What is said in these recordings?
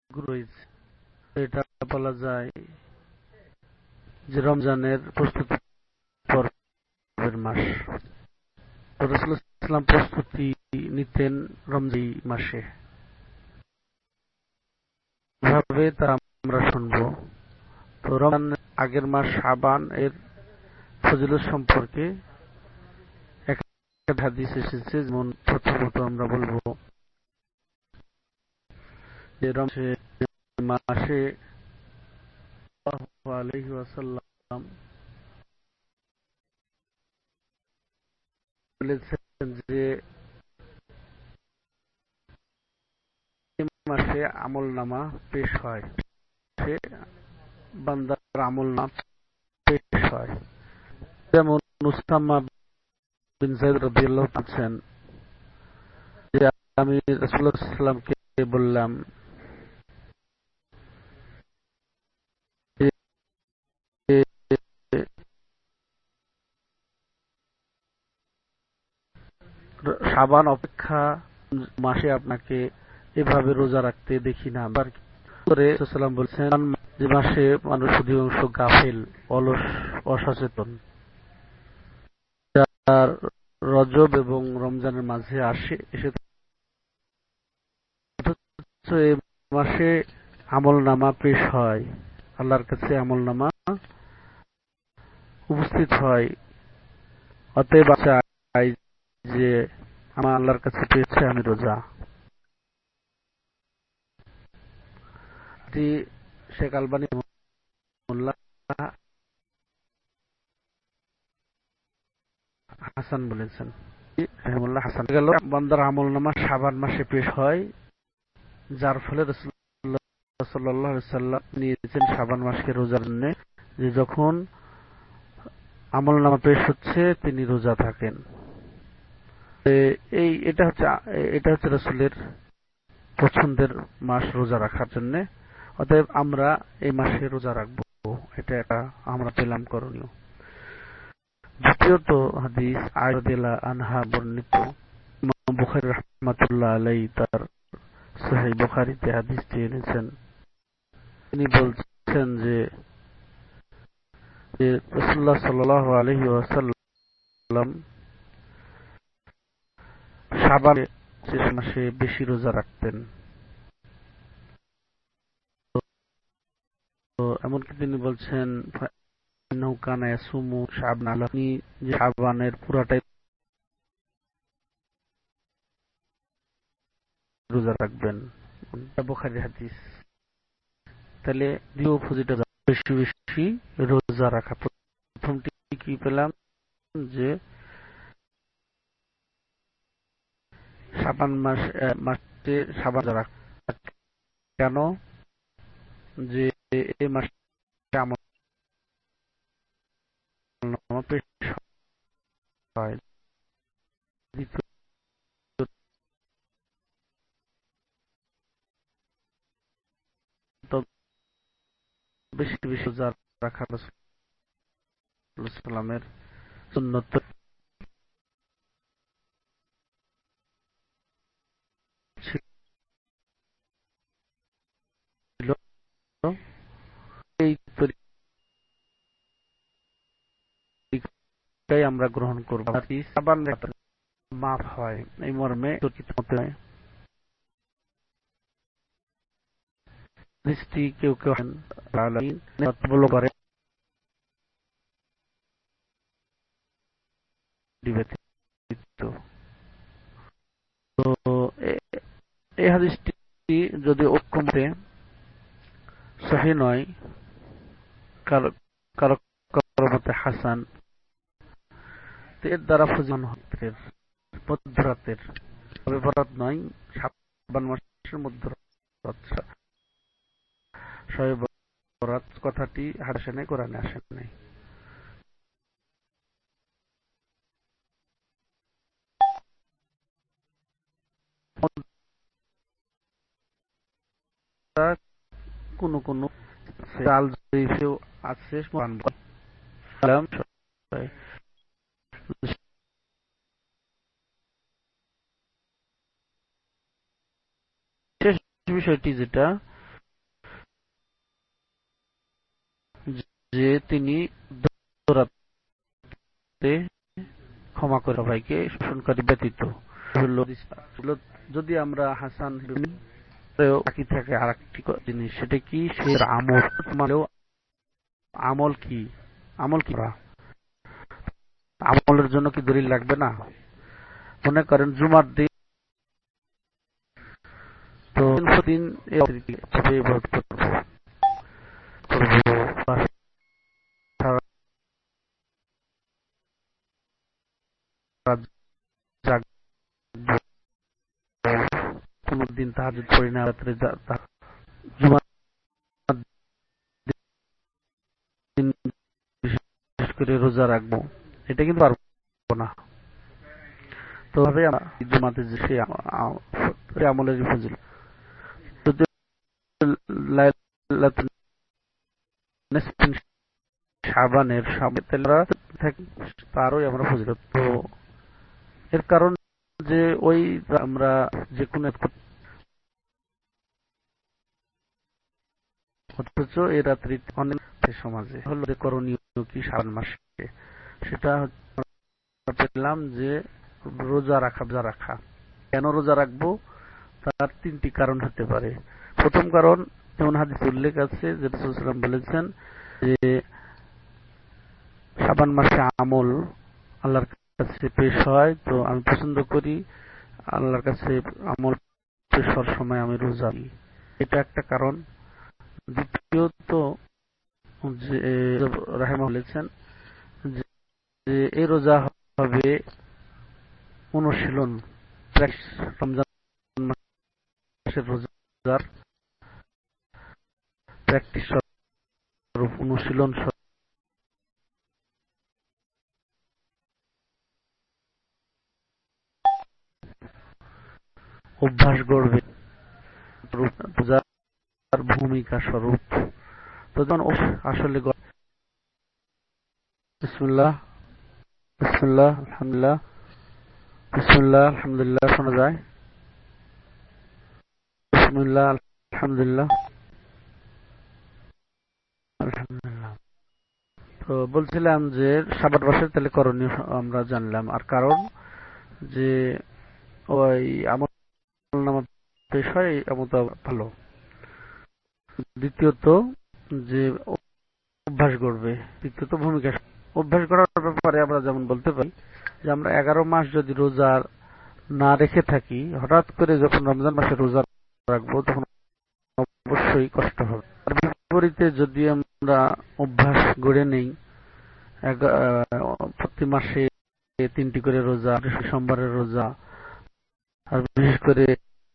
রয়েছে। এটা বলা যায় যে রমজানের প্রস্তুতি পর্বের মাস। রাসূলুল্লাহ সাল্লাল্লাহু আলাইহি ওয়াসাল্লাম প্রস্তুতি নিতেন রমজান মাসে। কিভাবে তা আমরা শুনবো। তো রমজানের আগের মাস শাবান এর ফজিলত সম্পর্কে একটা হাদিস এসেছে। যেমন প্রথমত আমরা বলবো যে রমজান মাসে সাল্লাল্লাহু আলাইহি ওয়াসাল্লাম বলেছেন যে এই মাসে আমলনামা পেশ হয়, সে বান্দার আমলনামা পেশ হয়। যেমন উসামা বিন যায়েদ রাদিয়াল্লাহু আনহু বলেছেন যে আমি রাসূলুল্লাহ সাল্লাল্লাহু আলাইহি ওয়াসাল্লামকে বললাম যে শাবান অপেক্ষা মাসে আপনাকে এভাবে রোজা রাখতে দেখি না। আবার করে রাসূলুল্লাহ বলছেন যে মাসে মানুষ অধিকাংশ গাফেল, অলস, অসচেতন, যার রজব এবং রমজানের মাঝে এসে এই মাসে আমলনামা পেশ হয়, আল্লাহর কাছে আমলনামা উপস্থিত হয়। অতএব চাই যে আমার আল্লাহর কাছে পেয়েছে আমি রোজা। শেখ আলবানী মোল্লা হাসান বলেছেন। মোল্লা হাসান গেল বান্দার আমলনামা শাবান মাসে পেশ হয়, যার ফলে রাসূলুল্লাহ সাল্লাল্লাহু আলাইহি ওয়াসাল্লাম নিয়েছেন শাবান মাসকে রোজার জন্য, যে যখন আমলনামা পেশ হচ্ছে তিনি রোজা থাকেন। এটা হচ্ছে রাসূলের পছন্দের মাস রোজা রাখার জন্য। অতএব আমরা এই মাসে রোজা রাখবো, এটা আমরা পেলাম করণীয়। দ্বিতীয়ত হাদিস আয়েশা রাদিয়াল্লাহু আনহা বর্ণিত, ইমাম বুখারী রাহমাতুল্লাহ আলাইহি তার সহিহ বুখারীতে হাদিসটি এনেছেন। তিনি বলছেন যে রাসূলুল্লাহ সাল্লাল্লাহু আলাইহি ওয়াসাল্লাম শাবান মাসে বেশি রোজা রাখতেন। তো এমনকি তিনি বলছেন নৌকানা ইয়াসুমু শাবান, আপনি যে শাবানের পুরাটাই রোজা রাখবেন। বুখারীর হাদিস। তাহলে দ্বিতীয় ফজিলত বেশি বেশি রোজা রাখা। প্রথমটি কি পেলাম যে শাবান মাসে শাবান রোজা রাখা। কেন? যে এই মাসে আমলনামা পেশ হয়। দ্বিতীয় বেশি বেশি রোজা রাখা রাসূলুল্লাহ সাল্লামের সুন্নত ছিল। এই তরিকাই আমরা গ্রহণ করব। শাবান মাফ হয় এই মর্মে তর্কিত হতে হয়। দৃষ্টি কেউ কেউ বলে করে ব্যতীত। তো এই হাদিসটি যদি ঐক্যমতে সহিহ নয়, কারো কারো কারো মতে হাসান, এর দ্বারা ফজিলতের মধ্যরাতের বরাত নয়, শাবান মাসের মধ্যরাত শবে বরাত কথাটি হাদিসে নেই, কোরআনে আসে নাই। কোন কোন আল জয়ীফেও আছে। শেষ বিষয়টি যেটা যে তিনি ক্ষমা করে সবাইকে শোষণকারী ব্যতীত। যদি আমরা হাসান বাকি থাকে আর একটি জিনিস, সেটা কি সে আমল কি আমলের জন্য কি দলিল লাগবে না? মনে করেন জুমার দিন তো দিন কোনদিন তাহাজ্জুদ পড়ি না, রাত্রে জুমার দিন বিশেষ করে রোজা রাখবো, এটা কিন্তু পারবো না। তো ভাবে জুমাতে যে সে আমলের ফজিলত শাবানের তারই আমরা ফজিলত। তো এর কারণ যে ওই আমরা যে কোনো অথচ এই রাত্রি অনেক সমাজে হলো করণীয় কি শাবান মাসে, সেটা পেলাম যে রোজা রাখা। কেন রোজা রাখবো? তার তিনটি কারণ হতে পারে। প্রথম কারণ, যেমন হাদিসে উল্লেখ আছে যে রাসূল সাল্লাল্লাহু আলাইহি ওয়াসাল্লাম বলেছেন যে শাবান মাসে আমল আল্লাহর কাছে পেশ হয়, তো আমি পছন্দ করি আল্লাহর কাছে আমল পেশ হওয়ার সময় আমি রোজা রাখি। এটা একটা কারণ। দ্বিতীয়ত যে রাহিমাহুল্লাহ বলেছেন যে এই রোজা হবে অনুশীলন, রমজান মাসের রোজার প্র্যাকটিস স্বরূপ, অনুশীলন অভ্যাস গড়বে, রোজার ভূমিকা স্বরূপ। তো যখন আসলে বিসমিল্লাহ আলহামদুলিল্লাহ শোনা যায়। বিসমিল্লাহ আলহামদুলিল্লাহ। তো বলছিলাম যে শাবান মাসের তাহলে করণীয় আমরা জানলাম, আর কারণ যে ওই আমল নামা পেশ হয় এমনটা ভালো। দ্বিতীয়ত যে অভ্যাস গড়বে, তৃতীয়ত ভূমিকা। অভ্যাস গড়ার ব্যাপারে আমরা যেমন বলতে পারি যে আমরা 11 মাস যদি রোজা না রেখে থাকি, হঠাৎ করে যখন রমজান মাসে রোজা রাখবো তখন অবশ্যই কষ্ট হবে। আর বিপরীতে যদি আমরা অভ্যাস গড়ে নেই, প্রতি মাসে 3টি করে রোজা, সোমবারের রোজা, আর বিশেষ করে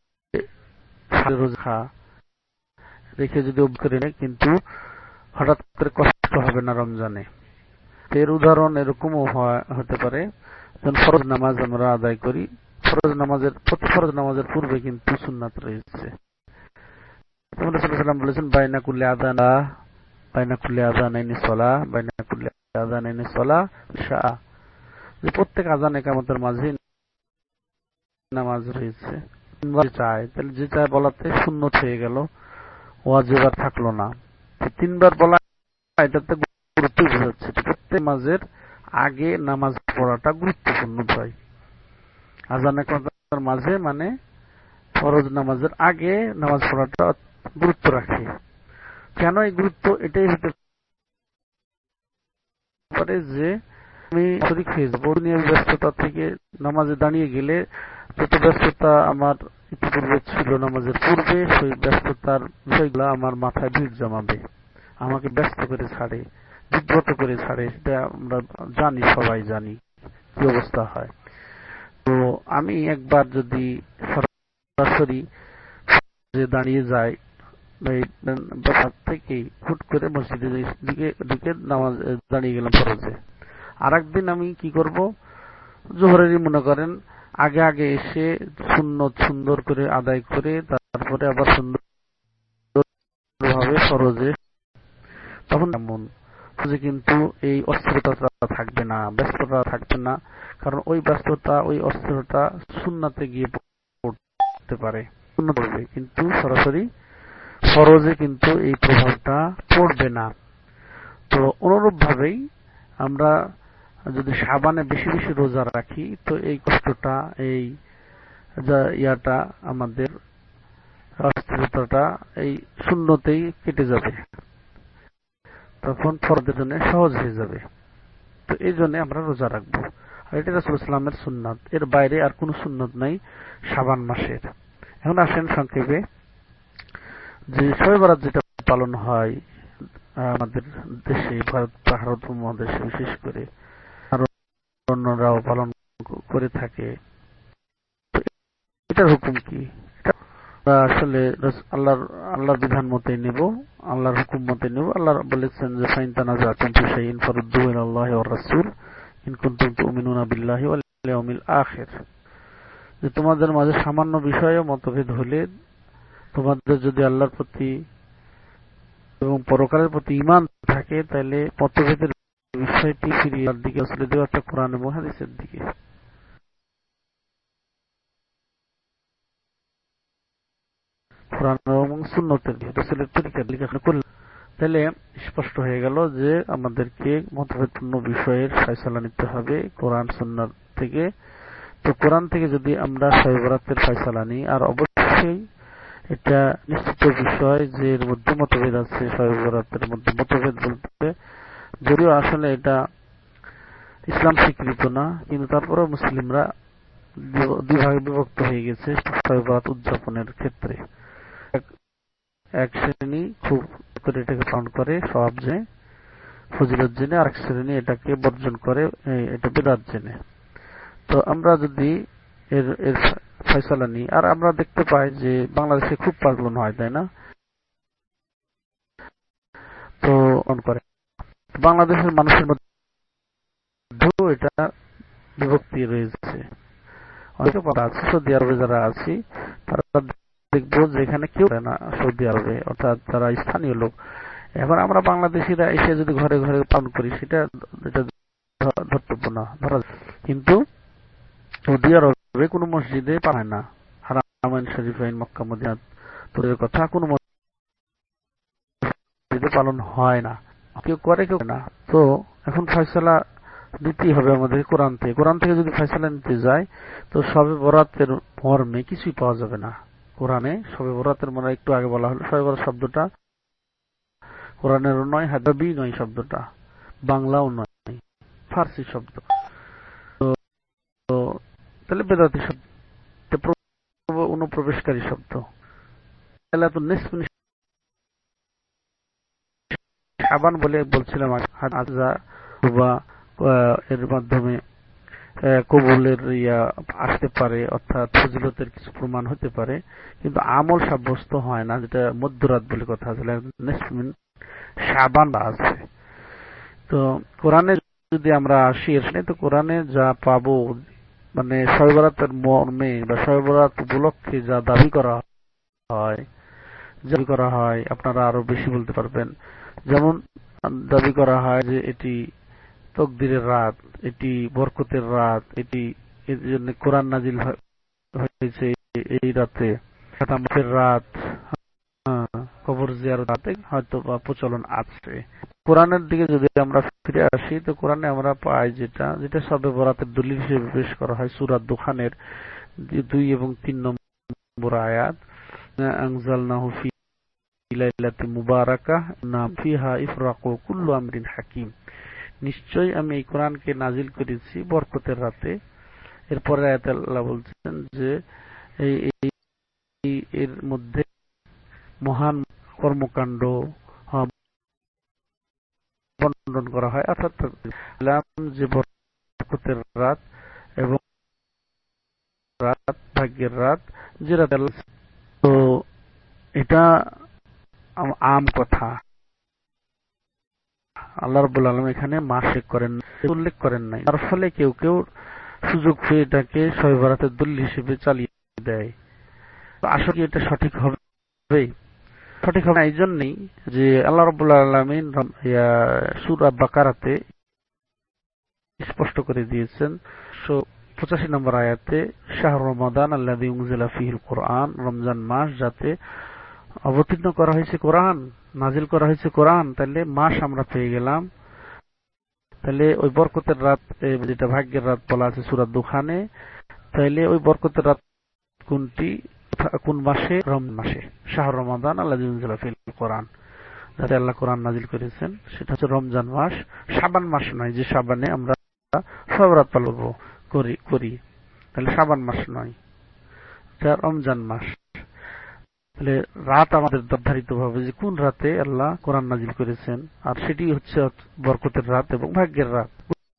রোজা রেখে যদি অভ্যাস করে নেই, কিন্তু হঠাৎ করে কষ্ট হবে না রমজানে। এর উদাহরণ এরকমও হতে পারে, যখন ফরজ নামাজ আমরা আদায় করি, প্রতি ফরজ নামাজের পূর্বে কিন্তু সুন্নাত রয়েছে। রাসূল সাল্লাল্লাহু আলাইহি ওয়াসাল্লাম বলেছেন বাইনা কুল্লি আযানাইনি সালাহ ইশা, যে প্রত্যেক আযান ইকামতের মাঝে নামাজ রয়েছে। তাহলে যে চায় বলাতে সুন্নত হয়ে গেল, ওয়াজিব আর থাকলো না। 3বার বলা এটাতে গুরুত্ব বোঝাচ্ছে, প্রত্যেক নামাজের আগে নামাজ পড়াটা গুরুত্বপূর্ণ ভাই। আযান ইকামতের মাঝে মানে ফরজ নামাজের আগে নামাজ পড়াটা গুরুত্ব রাখে। কেন এই গুরুত্ব? এটাই হতে পারে যে আমি শরীক হয়ে যাবো দুনিয়ার ব্যস্ততা থেকে নামাজে দাঁড়িয়ে গেলে, যত ব্যস্ততা আমার ইতিপূর্বে ছিল নামাজের পূর্বে, সেই ব্যস্ততার বিষয়গুলো আমার মাথায় ভিড় জমাবে, আমাকে ব্যস্ত করে ছাড়ে, বিব্রত করে ছাড়ে। সেটা আমরা জানি, সবাই জানি কি অবস্থা হয়। তো আমি একবার যদি সরাসরি দাঁড়িয়ে যাই, থেকেই হুট করে মসজিদের দিকে নামাজ দাঁড়িয়ে গেলাম ফরজে, আর একদিন আমি কি করব, জোহরেরই মনে করেন আগে আগে এসে সুন্নত সুন্দর করে আদায় করে তারপরে আবার সুন্দরভাবে ফরজে, তখন এমন কিন্তু এই অস্থিরতা থাকবে না, ব্যস্ততা থাকবে না। কারণ ওই ব্যস্ততা, ওই অস্থিরতা সুন্নাতে গিয়ে পড়তে পারে, কিন্তু সরাসরি ফরজে কিন্তু এই প্রভাবটা পড়বে না। তো অনুরূপ ভাবেই আমরা যদি শাবানে বেশি বেশি রোজা রাখি তো এই কষ্টটা, এই ইয়াটা, আমাদের অস্থিরতাটা এই শূন্যতেই কেটে যাবে, তখন ফরজের জন্য সহজ হয়ে যাবে। তো এই জন্য আমরা রোজা রাখবো। আর এটা রাসূল সাল্লাল্লাহু আলাইহি ওয়াসাল্লামের সুন্নাত, এর বাইরে আর কোনো সুন্নাত নাই শাবান মাসের। এখন আসেন সংক্ষেপে যে শবে বরাত যেটা পালন হয় আমাদের দেশে, ভারত উপমহাদেশে বিশেষ করে, আর অন্যরাও পালন করে থাকে। এটার হুকুম কি? এটা আসলে আল্লাহর বিধান মতে নেব, আল্লাহর হুকুম মতে নেব। আল্লাহ বলেছেন যে ফাইন তানাযাতুম ফি শাইইন ফারুদ্দুহু ইলাল্লাহি ওয়ার রাসূল ইন কুনতুম তু'মিনুনা বিল্লাহি ওয়াল ইয়াউমিল আখির। যে তোমাদের মাঝে সামান্য বিষয়ে মতভেদ হলে, তোমাদের যদি আল্লাহর প্রতি এবং পরকালের প্রতি ঈমান থাকে, তাহলে মতভেদের বিষয়টি ফিরিয়ে আল্লাহর দিকে, রাসূলের দিকে, অর্থাৎ কোরআন এবং হাদিসের দিকে, কোরআন এবং সুন্নতের দিকে, রাসূলের তরিকার দিকে করলে তাহলে স্পষ্ট হয়ে গেল যে আমাদেরকে মতভেদপূর্ণ বিষয়ের ফয়সালা নিতে হবে কোরআন সুন্নাত থেকে। তো কোরআন থেকে যদি আমরা শবে বরাতের ফয়সালা নিই, আর অবশ্যই এটা নিশ্চিত বিষয় যে এর মধ্যে মতভেদ আছে, শবে বরাতের মধ্যে মতভেদ বলতে, যদিও আসলে এটা ইসলাম স্বীকৃত না, কিন্তু তারপরেও মুসলিমরা দুই ভাগে বিভক্ত হয়ে গেছে শবে বরাত উদযাপনের ক্ষেত্রে। এক শ্রেণী খুব করে এটাকে পালন করে সওয়াব জেনে, ফজিলত জেনে, আরেক শ্রেণী এটাকে বর্জন করে, এটা বিদআত জেনে। তো আমরা যদি এর এর ফয়সালা নিই, আর আমরা দেখতে পাই যে বাংলাদেশে খুব পালন হয়, তাই না? তো করে বাংলাদেশের মানুষের মধ্যেও এটা বিভক্তি রয়েছে। অনেকে পড়া আছে, সৌদি আরবে যারা আছি তারা দেখবো যে এখানে কেউ না, সৌদি আরবে, অর্থাৎ যারা স্থানীয় লোক। এখন আমরা বাংলাদেশিরা এসে যদি ঘরে ঘরে পালন করি, সেটা ধর্তব্য না, ধরা। কিন্তু সৌদি আরবে কোনো মসজিদে পায় না, হারামাইন শরীফাইন, মক্কা, মদিনা, তোদের কথা কোনো মসজিদে পালন হয় না, কেউ করে কেউ না। তো এখন ফয়সালা দিতেই হবে আমাদের কোরআন থেকে। কোরআন থেকে যদি ফয়সালা নিতে যায়, তো শবে বরাতের মর্মে কিছুই পাওয়া যাবে না কোরআনে। শবে বরাতের মর্মে একটু আগে বলা হলো, শবে বরাত শব্দটা কোরআনেরও নয়, হাদাবি নয়, শব্দটা বাংলাও নয়, ফার্সি শব্দ। তো তাহলে বেদাতি শব্দ, অনুপ্রবেশকারী শব্দ। তাহলে তো শাবান বলে বলছিলাম, এর মাধ্যমে কবুলের আসতে পারে, অর্থাৎ ফজিলতের কিছু প্রমাণ হতে পারে, কিন্তু আমল সাব্যস্ত হয় না, যেটা মধ্যরাত বলে কথা আছে। শাবান আছে। তো কোরআনে যদি আমরা আসি, তো কোরআনে যা পাবো, মানে শবে বরাতের মর্মে বা শবে বরাত উপলক্ষে যা দাবি করা হয়, আপনারা আরো বেশি বলতে পারবেন। যেমন দাবি করা হয় যে এটি তকদিরের রাত, এটি বরকতের রাত, এটি এর জন্য কোরআন নাজিল হয়েছে এই রাতে, খাতামের রাত, কবর জিয়ারত রাতে হয়তো বা প্রচলন আছে। কোরআনের দিকে যদি আমরা ফিরে আসি, তো কোরআনে আমরা পাই যেটা শবে বরাতের দলিল হিসেবে পেশ করা হয় সূরা দুখানের 2 এবং 3 নম্বর আয়াত, আনজালনাহু ফি লাইলাতিন মুবারাকাহ ফিহা ইফরাকু কুল্লু আমরিন হাকিম। নিশ্চয়ই আমি এই কোরআনকে নাজিল করেছি বরকতের রাতে। এরপরে আয়াতে আল্লাহ বলছেন যে এর মধ্যে মহান কর্মকাণ্ড বর্ণন করা হয়, অর্থাৎ যে বরকতের রাত এবং রাত, ভাগ্যের রাত, যে রাত। তো এটা আম কথা, আল্লাহ রাব্বুল আলামিন এখানে মাসে করেন, উল্লেখ করেন নাই। তার ফলে কেউ কেউ সুযোগ পেয়ে এটাকে শবে বরাতের দলিল হিসেবে চালিয়ে দেয়। আসলে এটা সঠিক হবে না। এই জন্যই যে আল্লাহ রাব্বুল আলামিন সূরা বাকারাতে স্পষ্ট করে দিয়েছেন 85 নম্বর আয়াতে, শাহরু রমাদান আল্লাযী উনজিলা ফীহিল কুরআন, রমজান মাস যাতে অবতীর্ণ করা হয়েছে কোরআন, নাজিল করা হয়েছে কোরআন, তাহলে মাস আমরা পেয়ে গেলাম। তাহলে ওই বরকতের রাত, যেটা ভাগ্যের রাত বলা আছে সূরা দুখানে, তাইলে ওই বরকতের রাত কোনটি, কোন মাসে? রমজান মাসে। শাহর রমাদান আল্লাযী উনজিলা ফিহিল কোরআন, যাতে আল্লাহ কোরআন নাজিল করেছেন, সেটা হচ্ছে রমজান মাস। শাবান মাস নয়, যে শাবানে আমরা শবে বরাত পালন করি, তাহলে শাবান মাস নয়, এটা রমজান মাস। তাহলে রাত আমাদের নির্ধারিত ভাবে যে কোন রাতে আল্লাহ কোরআন নাজিল করেছেন, আর সেটি হচ্ছে বরকতের রাত এবং ভাগ্যের রাত,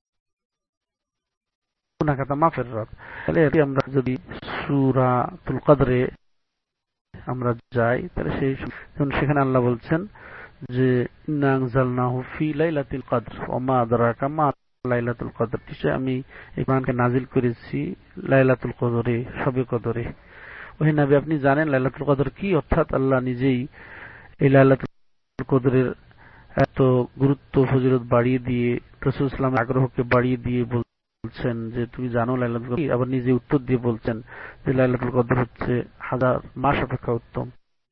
গুনাহ খাতা মাফের রাত। তাহলে আমরা যদি সূরাতুল কদরে আমরা যাই, তাহলে সেখানে আল্লাহ বলছেন যে ইন্না আনজালনাহু ফি লাইলাতুল কদর ওয়া মা আদরাকা মা লাইলাতুল কদর, আমি এই কোরআনকে নাজিল করেছি লাইলাতুল কদরে, শবে কদরে। ওহে নবী, আপনি জানেন লাইলাতুল কদর কি? অর্থাৎ আল্লাহ নিজেই এই লাইলাতুল কদরের এত গুরুত্ব ফজিলত বাড়িয়ে দিয়ে, রাসূল সাল্লাল্লাহু আলাইহি ওয়াসাল্লামের আগ্রহকে বাড়িয়ে দিয়ে বলছেন যে তুমি জানো লাইলাতুল কদর কি? আবার নিজে উত্তর দিয়ে বলছেন যে লাইলাতুল কদর হচ্ছে 1000 মাস অপেক্ষা উত্তম।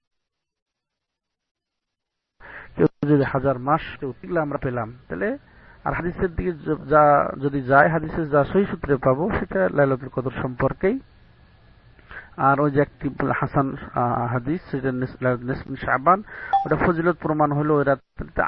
যদি 1000 মাস আমরা পেলাম, তাহলে আর হাদিসের দিকে যা যদি যায়, হাদিসের যা সহিহ সূত্রে পাবো সেটা লাইলাতুল কদর সম্পর্কেই। আর ওই যে একটি হাসান হাদিস, সেটা নিসফ শাবান, ওটা ফজিলত প্রমাণ হলো, ওই রাতে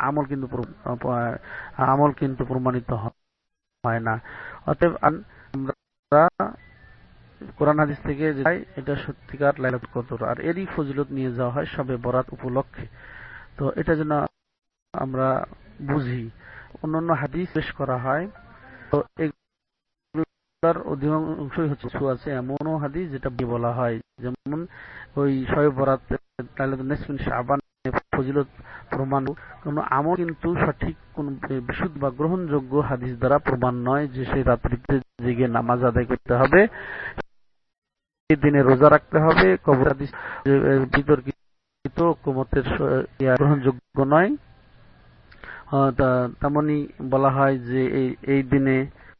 আমল কিন্তু প্রমাণিত হয় না। অতএব আমরা কোরআন হাদিস থেকে যাই, এটা সত্যিকার লাইলাতুল কদর, আর এরই ফজিলত নিয়ে যাওয়া হয় শবে বরাত উপলক্ষে। তো এটা যেন আমরা বুঝি। অন্যান্য হাদিস পেশ করা হয়, তো এগুলোর অধিকাংশই হচ্ছে আছে এমনও হাদিস যেটা বলা হয়, যেমন ওই শবে বরাত লাইলাতুল নিসফ শাবান ফজিলত প্রমাণ কোন আমল কিন্তু সঠিক কোন বিশুদ্ধ বা গ্রহণযোগ্য হাদিস দ্বারা প্রমাণ নয় যে সেই রাত্রিতে জেগে নামাজ আদায় করতে হবে, এই দিনে রোজা রাখতে হবে। কবর হাদিস বিতর্কিত কোমতের গ্রহণযোগ্য নয়। তেমনি বলা হয় যে এই দিনে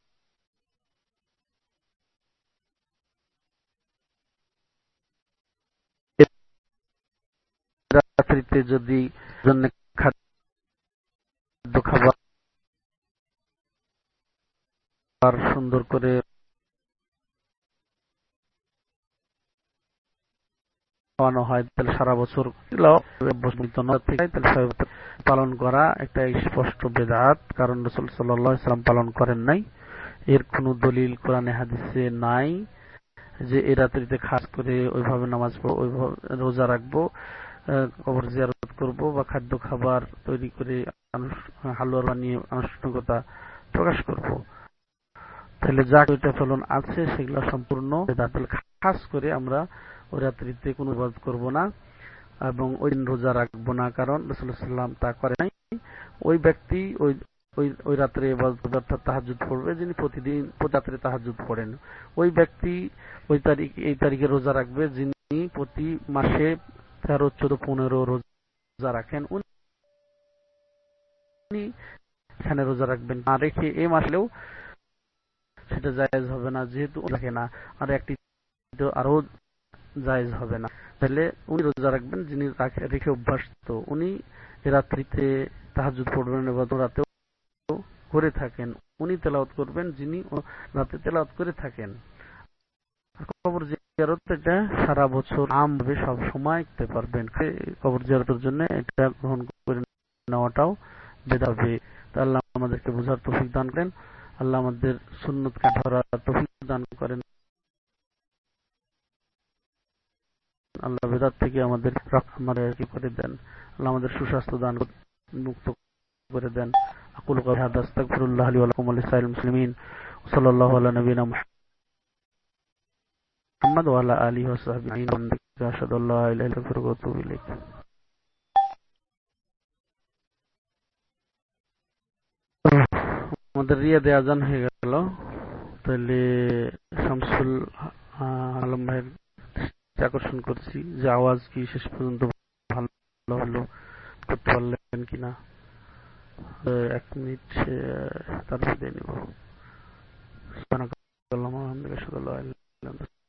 রাত্রিতে যদি জন্য খাদ্য খাবার সুন্দর করে খাওয়ানো হয়, তাহলে সারা বছর পালন করা একটা স্পষ্ট বেদাত, কারণ রাসূল সাল্লাল্লাহু আলাইহি ওয়াসাল্লাম পালন করেন নাই। এর কোন দলিল কোরআনে হাদিসে নাই যে এই রাত্রিতে খাস করে ওইভাবে নামাজ পড়বো, ওইভাবে রোজা রাখবো, কবর জিয়ারত করবো, বা খাদ্য খাবার তৈরি করে হালুয়া বানিয়ে আনুষ্ঠানিকতা প্রকাশ করবো। তাহলে যা কয়টা চলন আছে সেগুলো সম্পূর্ণ বেদাত। খাস করে আমরা ওই রাত্রিতে কোনো ইবাদত করব না এবং ওই দিন রোজা রাখবো না, কারণ রাসূলুল্লাহ সাল্লাল্লাহু আলাইহি ওয়াসাল্লাম তা করে নাই। ওই ব্যক্তি ওই রাত্রে ইবাদত অর্থাৎ তাহাজ্জুদ পড়বে, যিনি প্রতিদিন রাত্রে তাহাজ্জুদ পড়েন। ওই ব্যক্তি এই তারিখে রোজা রাখবে যিনি প্রতি মাসে 13, 14, 15 রোজা রাখেন, উনি এখানে রোজা রাখবেন। না রেখে এই মাসেও সেটা জায়েজ হবে না, যেহেতু রাখে না। আর একটি আরো জায়েজ হবে না। তাহলে উনি রোজা রাখবেন যিনি রেখে অভ্যস্ত, উনি রাত্রিতে তাহাজ্জুদ পড়বেন এবং রাতেও করে থাকেন। উনি তেলাওয়াত করবেন যিনি রাতে তেলাওয়াত করে থাকেন। কবর জিয়ারত এটা সারা বছর আমভাবে সব সময় করতে পারবেন। কবর জিয়ারতের জন্য এটা গ্রহণ করে নেওয়াটাও বেদাত হবে। আল্লাহ আমাদেরকে বোঝার তৌফিক দান করেন, আল্লাহ আমাদের সুন্নতকে ধরার তৌফিক দান করেন, আল্লাহ বেদাত থেকে আমাদের রক্ষা করে দেন, আল্লাহ আমাদের সুস্বাস্থ্য দান মুক্ত করে দেন। আকুলু কাউলি হাযা আস্তাগফিরুল্লাহ লি ওয়া লাকুম ওয়া লিসাইরিল মুসলিমিন। সাল্লাল্লাহু আলা নবিয়িনা মুহাম্মদ ওয়া আলা আলিহি ওয়া সাহবিহি আজমাইন। আশহাদু আল্লা ইলাহা ইল্লাল্লাহ ওয়া আতুবু ইলাইক। আমাদের রিয়াদে আজান হয়ে গেল। তাহলে শামসুল আলম ভাইয়ের আকর্ষণ করছি যে আওয়াজ কি শেষ পর্যন্ত ভালো হলো, করতে পারলেন কিনা। 1 মিনিট তারপর দিয়ে নিব। সুবহানাকাল্লাহুম্মা ওয়া বিহামদিকা আশহাদু আল্লা ইলাহা ইল্লা আনতা